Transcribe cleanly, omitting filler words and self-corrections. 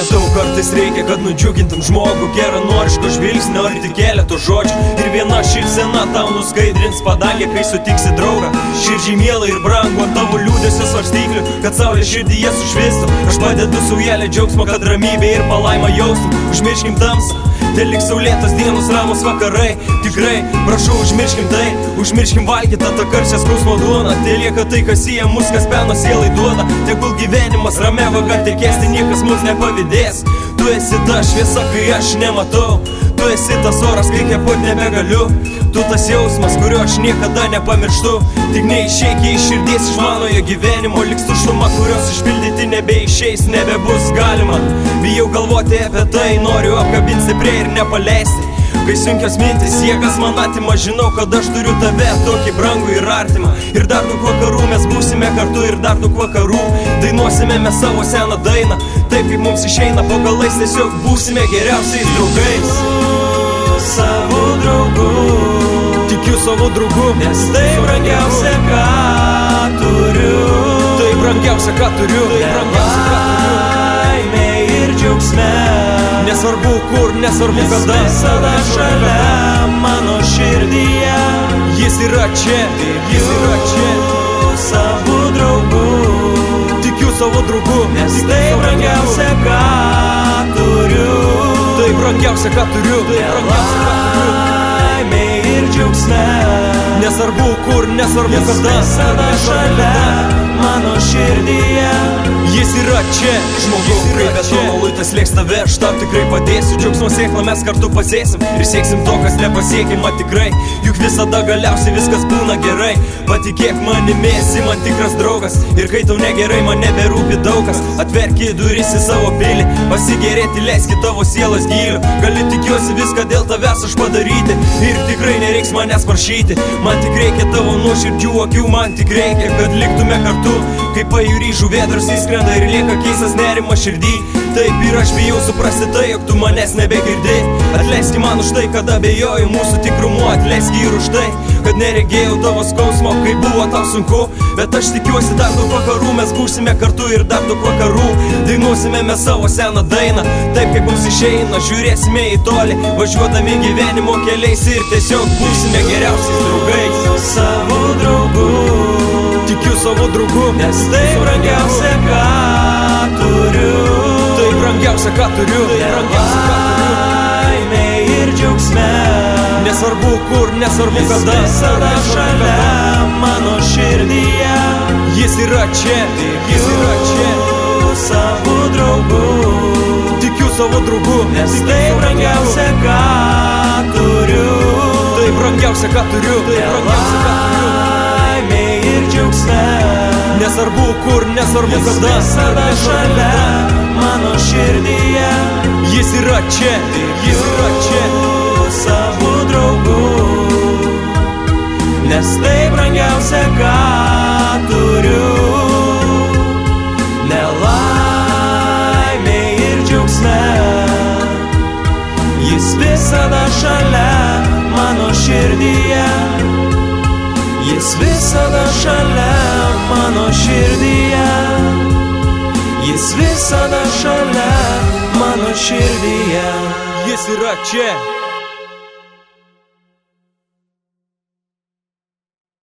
Daug kartais reikia, kad nudžiugintum žmogų, geranoriško žvilgsnio ar tik keleto žodžių. Ir viena šypsena tau nuskaidrins padangę, kai sutiksi draugą. Širdžiai mielą ir brangų ant tavo liūdesio svarstyklių, kad saulė širdyje sušvistų. Aš padedu saujelę džiaugsmo, kad ramybė ir palaima jaustum. Užmirškim tamsą, telik saulėtos dienos, ramus vakarai. Tikrai, prašau, užmirškim tai, užmirškim valgytą tą karčią skausmo duoną. Telieka tai, kas jie mus, kas peno sielai duoda. Tegul gyvenimas ramia vaga tekėsti, niekas mums nepavydės. Tu esi ta šviesa, kai aš nematau. Tu esi tas oras, kai kvėpuot nebegaliu. Tu tas jausmas, kurio aš niekada nepamirštu. Tik neišeik iš širdies, iš manojo gyvenimo. Liks tuštuma, kurios išpildyti nebeišeis, nebebus galima. Bijau galvoti apie tai, noriu apkabinti stipriai ir nepaleisti. Kai sunkios mintis jėgas man atima, žinau, kad aš turiu tave tokį brangų ir artimą. Ir dar daug vakarų mes būsime kartu, ir dar daug vakarų dainuosime mes savo seną dainą. Taip kaip mums išeina po galais, tiesiog būsime geriausiais draugais. Savo draugu, tikiu savo draugu, nes tai brangiausia, ką turiu. Tai brangiausia, ką turiu. Laimė ir džiaugsme, nesvarbu kur, nesvarbu kada. Jis visada šalia mano širdyje. Jis yra čia, jis yra čia. Savo draugu, tikiu savo draugu, nes tai brangiausia, ką turiu. Tai brangiausia, ką turiu. Laimė ir džiaugsme, nesvarbu kur, nesvarbu jis kada. visada šalia mano širdyje. Jis yra čia, žmogau, kaip betono luitas lėks tave. Aš tau tikrai padėsiu, džiaugsmo sėklą mes kartu pasėsim. Ir sieksim to, kas nepasiekima tikrai. Juk visada galiausiai viskas būna gerai. Patikėk manimi, esi man tikras draugas. Ir kai tau negerai, man neberūpi daugas. Atverki duris į savo pilį, pasigėrėti leiski tavo sielos gilių. Gali tikiuosi viską dėl tavęs aš padaryti. Ir tikrai nereiks manęs prašyti. Man tik reikia tavo nuoširdžių akių. Man tik reikia, kad liktume kartu. Kaip pajūry žuvėdros įskrenda ir lieka keistas nerimas širdį. Taip ir aš bijau suprasti tai, jog tu manęs nebegirdi. Atleiski man už tai, kad abejoju mūsų tikrumu. Atleiski ir už tai, kad neregėjau tavo skausmo, kai buvo tau sunku. Bet aš tikiuosi dar daug vakarų mes būsime kartu, ir dar daug vakarų dainuosime mes savo seną dainą. Taip kaip mums išeina, žiūrėsime į tolį, važiuodami gyvenimo keliais, ir tiesiog būsime geriausiais draugais. Savo draugu, tikiu savo draugu, nes tai brangiausia, ką turiu. Tai brangiausia, ką turiu. Laimė ir džiaugsme, nesvarbu kur, nesvarbu kada. Jis visada šalia mano širdyje. Jis yra čia, jis yra čia. Savo draugu, tikiu savo draugu, nes tai brangiausia, ką turiu. Tai brangiausia, ką turiu. Laimė ir džiaugsme, nesvarbu kur, nesvarbu jis kada. visada šalia mano širdyje. Jis yra čia, jis yra čia. Savo draugu, nes tai brangiausia, ką turiu. Nelaimė ir džiaugsme, jis visada šalia mano širdyje. Jis visada šalia mano širdyje. Jis visada šalia mano širdyje. Jis yra čia.